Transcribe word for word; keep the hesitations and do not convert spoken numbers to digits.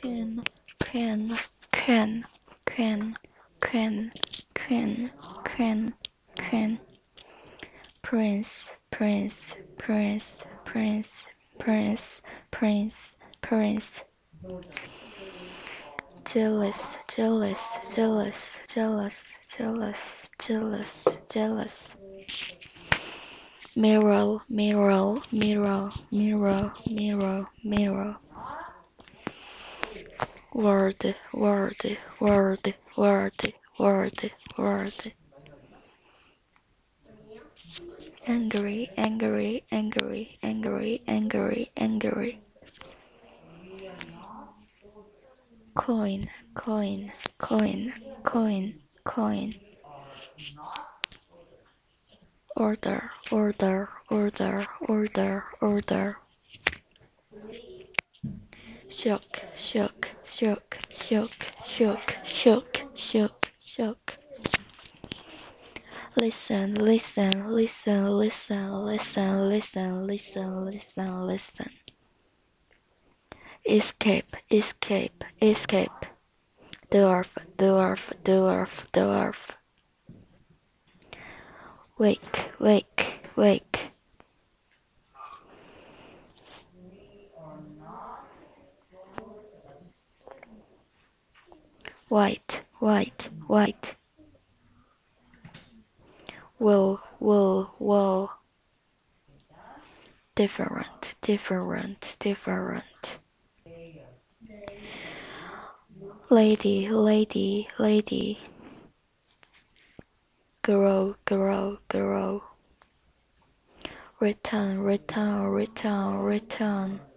queen, queen, queen, queen, queen, queen, queen, queen, prince, prince, prince, prince, prince, prince, prince, jealous, jealous, jealous, jealous, jealous, jealous, jealous. Mirror, mirror, mirror, mirror, mirror, mirror. Word, word, word, word, word, word. Angry, angry, angry, angry, angry, angry. Coin, coin, coin, coin, coin. Order, order, order, order, order. Shook, shook, shook, shook, shook, shook, shook, shook. Listen, listen, listen, listen, listen, listen, listen, listen, listen. Escape, escape, escape. Dwarf, dwarf, dwarf, dwarf. Wake, wake, wake. White, white, white. Wool, wool, wool. Different, different, different. Lady, lady, lady. Grow, grow, grow. Return, return, return, return.